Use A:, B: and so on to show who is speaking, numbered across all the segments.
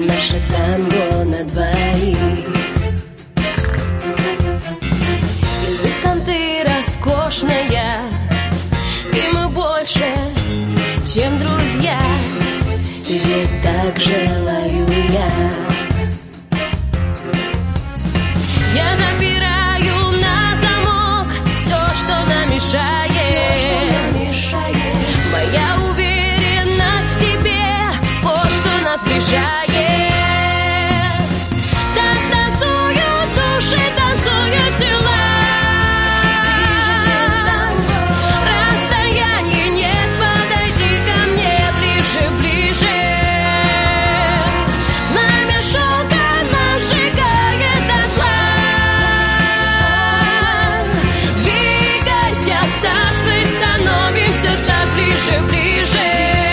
A: наше танго на двоих. Изысканная, роскошная, и мы больше, чем друзья. И ведь так желаю я. Я запираю на замок все, что нам мешает. Моя уверенность в себе, вот что нас сближает. Так танцуют души, танцуют тела. Расстояния нет, подойди ко мне ближе, ближе. Пламя шока нас сжигает дотла. Двигайся в такт, мы становимся так ближе, ближе.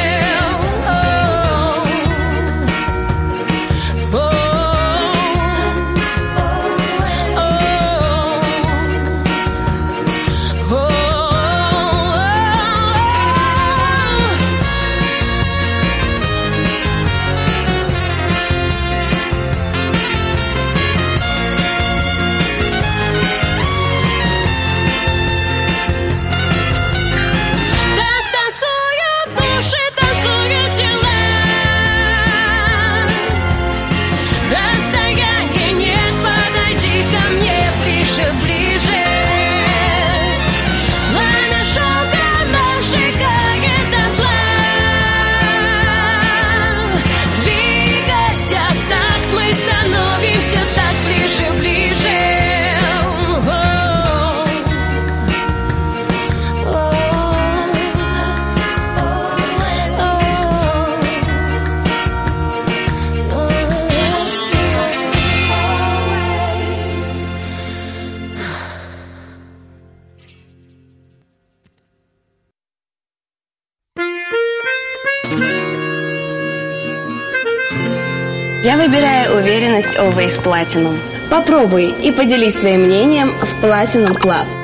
B: Я выбираю уверенность Always Platinum.
C: Попробуй и поделись своим мнением в Platinum Club.